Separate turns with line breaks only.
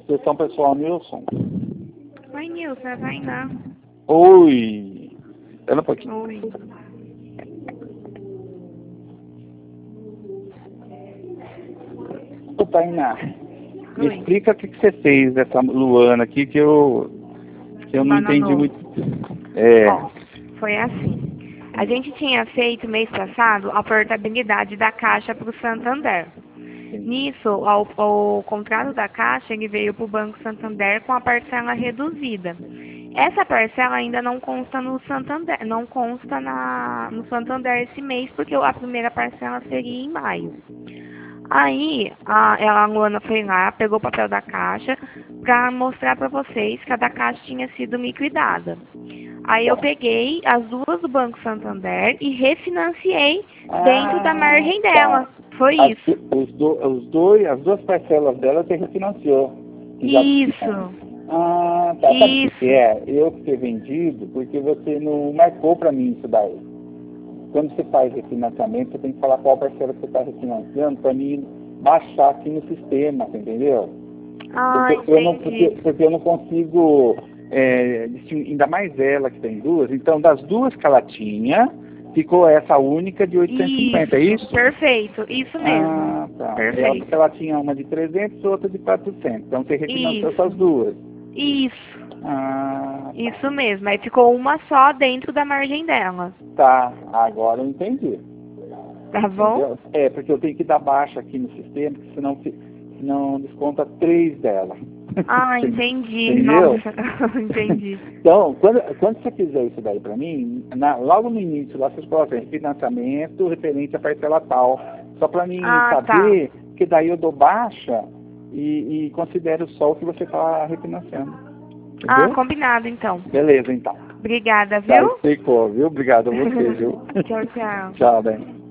Atenção, pessoal, Nilson.
Oi, Nilson, é a Tainá.
Oi. Ela um pouquinho.
Oi.
Ô, Tainá, me
Oi.
explica o que você fez dessa Luana aqui que eu não entendi
Bananou.
muito. É.
Ó, foi assim. A gente tinha feito mês passado a portabilidade da Caixa para o Santander. Nisso, o contrato da Caixa ele veio para o Banco Santander com a parcela reduzida. Essa parcela ainda não consta no Santander, não consta no Santander esse mês, porque a primeira parcela seria em maio. Aí, a Luana foi lá, pegou o papel da Caixa para mostrar para vocês que a da Caixa tinha sido liquidada. Aí eu peguei as duas do Banco Santander e refinanciei dentro da margem dela. Foi isso.
As duas parcelas dela você refinanciou. Que já-
Isso.
Ah, tá. Sabe o que
Isso.
é? Eu que ter vendido porque você não marcou pra mim isso daí. Quando você faz refinanciamento, você tem que falar qual parcela que você está refinanciando para mim baixar aqui no sistema, entendeu?
Ah,
Porque eu não consigo, ainda mais ela que tem duas, então das duas que ela tinha, ficou essa única de 850, é isso?
Perfeito, isso mesmo.
Ah, tá.
Perfeito.
Ela tinha uma de 300 e outra de 400, então você refinanciou
Isso.
essas duas.
Isso.
Ah,
Isso mesmo. Aí ficou uma só dentro da margem dela.
tá. Agora eu entendi.
Tá bom?
Entendeu? É, porque eu tenho que dar baixa aqui no sistema, senão desconta 3 dela.
Ah, entendi.
Entendeu?
Nossa, entendi.
Então, quando você fizer isso daí para mim, logo no início, lá vocês colocam financiamento referente à parcela tal. Só para mim saber, que daí eu dou baixa e considero só o que você está refinanciando. Entendeu?
Ah, combinado então.
Beleza, então.
Obrigada,
Tá,
viu?
explicou, viu? Obrigado a você, viu?
Tchau, tchau.
Tchau, bem.